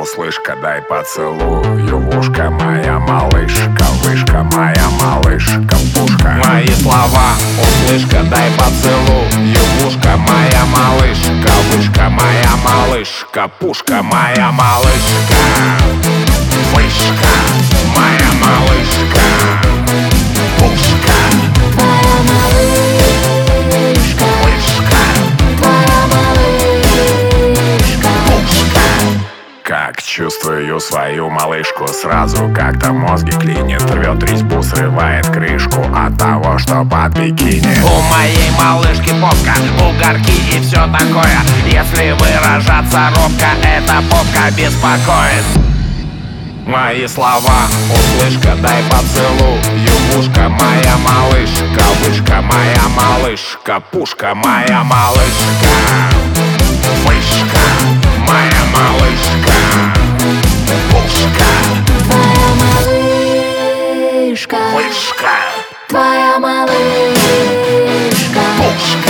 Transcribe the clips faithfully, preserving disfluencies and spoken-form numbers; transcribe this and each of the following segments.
услышь-ка, дай поцелую в ушко, моя малышка, вышка, моя малышка, пушка. Мои слова услышь-ка, дай поцелую в ушко, моя малышка, вышка, моя малышка, пушка, моя малышка, вышка, моя малышка, пушка. Твоя малышка, Вышка, твоя малышка. пушка. Как чувствую свою малышку, сразу как-то мозги клинит, рвет резьбу, срывает крышку от того, что под бикини. У моей малышки попка, угорки и все такое. Если выражаться робко, эта попка беспокоит. Мои слова услышь-ка, дай поцелую в ушко, моя малышка, вышка, моя малышка, пушка, моя малышка, вышка, моя малышка, пушка, Твоя малышка, вышка, твоя малышка. пушка,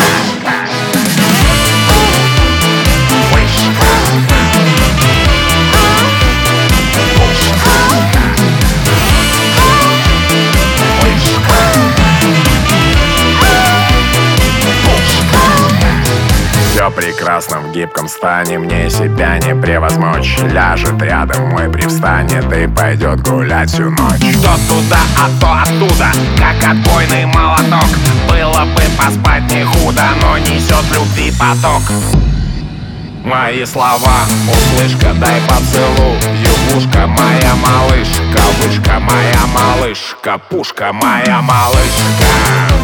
вышка, Все прекрасно в гибком стане, мне себя не превозмочь. Ляжет рядом мой, привстанет и пойдет гулять всю ночь. то туда, а то оттуда, как отбойный молоток. Было бы поспать не худо, но несет любви поток. Мои слова услышь-ка, дай поцелую в ушко, моя малышка, вышка, моя малышка, пушка, моя малышка,